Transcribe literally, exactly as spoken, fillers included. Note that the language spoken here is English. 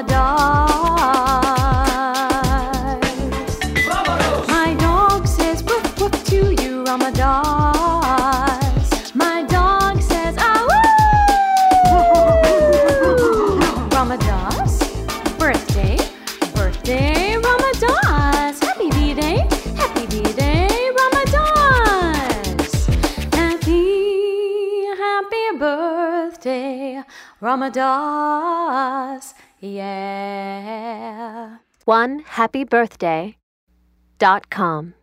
My dog says woof woof to you, Ramadas. My dog says ah woo. Ramadas, birthday, birthday, Ramadas. Happy B-Day, happy B-Day, Ramadas. Happy, happy birthday, Ramadas. Yeah. one happy birthday dot com